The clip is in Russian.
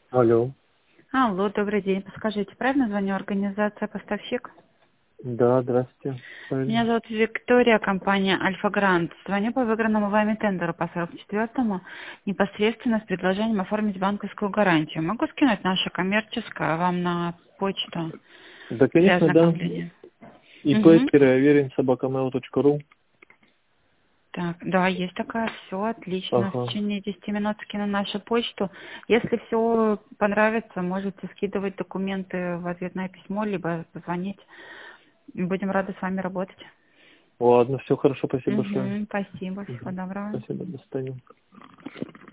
Алло. Алло, добрый день. Подскажите, правильно звоню? Организация «Поставщик»? Да, здравствуйте. Меня Правильно. зовут Виктория, компания «Альфа Грант». Звоню по выигранному вами тендеру по 44-му, непосредственно с предложением оформить банковскую гарантию. Могу скинуть наше коммерческое вам на почту Да, для конечно, да. ознакомления? Угу. ip-аверин@mail.ru. Так, да, есть такая, все отлично. В Ага. течение 10 минут скину на нашу почту. Если все понравится, можете скидывать документы в ответное письмо, либо позвонить. Будем рады с вами работать. Ладно, все хорошо, спасибо большое. Угу, спасибо, всего Мгм. доброго. Спасибо, до свидания.